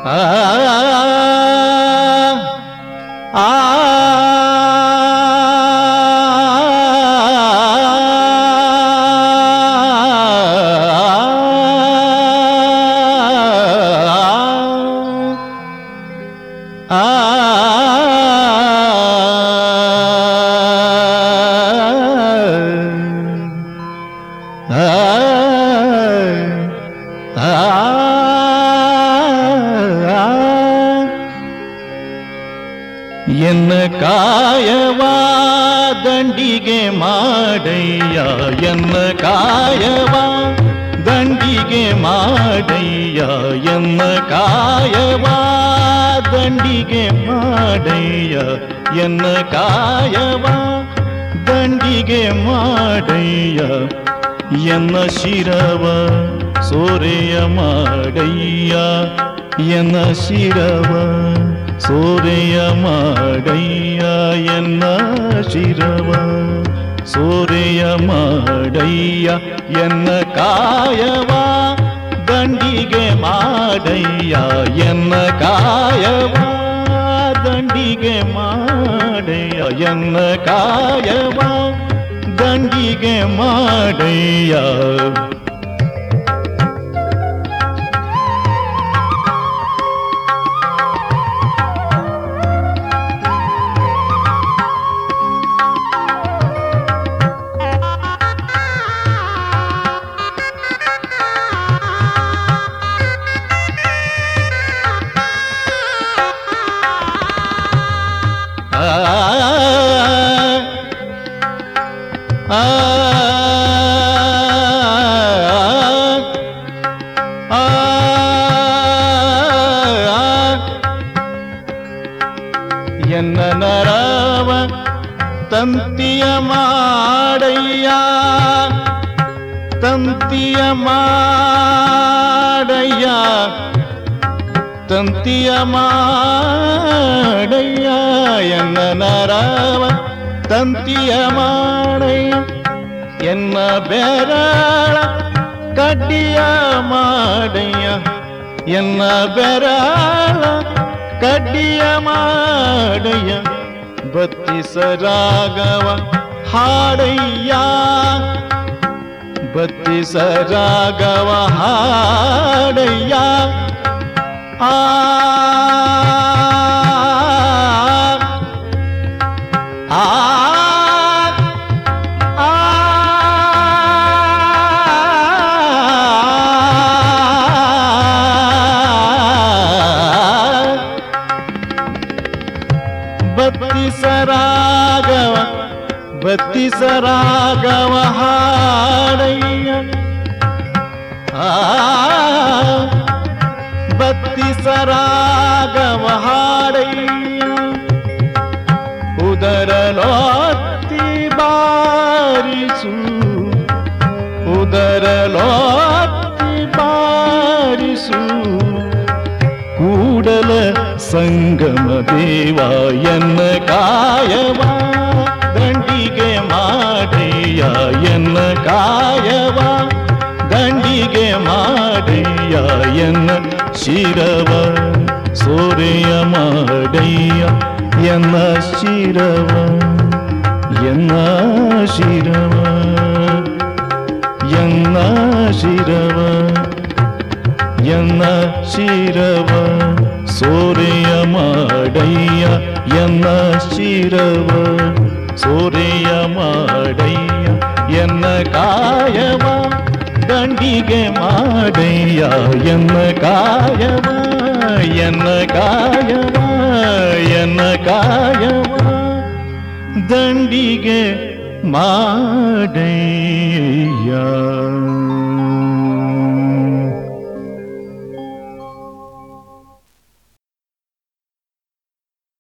ಆ ಆ ಎನ್ನ ಕಾಯವ ದಂಡಿಗೆ ಮಾಡಯ್ಯ, ಎನ್ನ ಕಾಯವ ದಂಡಿಗೆ ಮಾಡಯ್ಯ, ಎನ್ನ ಕಾಯವ ದಂಡಿಗೆ ಮಾಡಯ್ಯ, ಎನ್ನ ಕಾಯವ ದಂಡಿಗೆ ಮಾಡಯ್ಯ, ಎನ್ನ ಶಿರವ ಸೋರೆಯ ಮಾಡಯ್ಯ, ಎನ್ನ ಶಿರವ ಸೋರೆಯ ಮಾಡಯ್ಯ, ಎನ್ನ ಶಿರವ ಸೋರೆಯ ಮಾಡಯ್ಯ, ಎನ್ನ ಕಾಯವ ದಂಡಿಗೆ ಮಾಡಯ್ಯ, ಎನ್ನ ಕಾಯವ ದಂಡಿಗೆ ಮಾಡಯ್ಯ, ಎನ್ನ ಕಾಯವ ದಂಡಿಗೆ ಮಾಡಯ್ಯ. ಎನ್ನ ನರವ ತಂತಿಯ ಮಾಡಯ್ಯ, ತಂತಿಯ ಮಾಡಯ್ಯ, ತಂತಿಯ ಮಾಡಯ್ಯ, ಎನ್ನ ನರವ ತಂತಿಯ ಮಾಡಯ್ಯ, ಎನ್ನ ಬೆರಳ ಕಡ್ಡಿಯ ಮಾಡಯ್ಯ, ಎನ್ನ ಬೆರಳ ಕಡ್ಡಿಯ ಮಾಡಯ್ಯ, ಬತ್ತಿಸ ರಾಗವ ಹಾಡಯ್ಯ, ಬತ್ತಿಸ ರಾಗವ ಹಾಡಯ್ಯ, ಆ ಆ ಬತ್ತಿಸ ರಾಗವ, ಬತ್ತಿಸ ರಾಗವ ಹಾಡಯ್ಯ, ಬತ್ತಿಸ ರಾಗವ ಹಾಡಯ್ಯ, ಉದರಲೊತ್ತಿ ಬಾರಿಸು, ಉದರಲೊತ್ತಿ ಬಾರಿಸು, ಕೂಡಲ ಸಂಗಮ ದೇವ, ಎನ್ನ ಕಾಯವ ದಂಡಿಗೆ ಮಾಡಯ್ಯ, ಎನ್ನ ಕಾಯವ ದಂಡಿಗೆ ಮಾಡಯ್ಯ, ಎನ್ನ ಶಿರವ ಸೋರೆಯ ಮಾಡಯ್ಯ, ಎನ್ನ ಶಿರವ, ಎನ್ನ ಶಿರವ, ಎನ್ನ ಶಿರವ, ಎನ್ನ ಶಿರವ ಸೋರೆಯ ಮಾಡಯ್ಯ, ಎನ್ನ ಶಿರವ ಸೋರೆಯ ಮಾಡಯ್ಯ, ಎನ್ನ ಕಾಯವ ದಂಡಿಗೆ ಮಾಡಯ್ಯ, ಎನ್ನ ಕಾಯವ, ಎನ್ನ ಕಾಯವ, ಎನ್ನ ಕಾಯವ ದಂಡಿಗೆ ಮಾಡಯ್ಯ.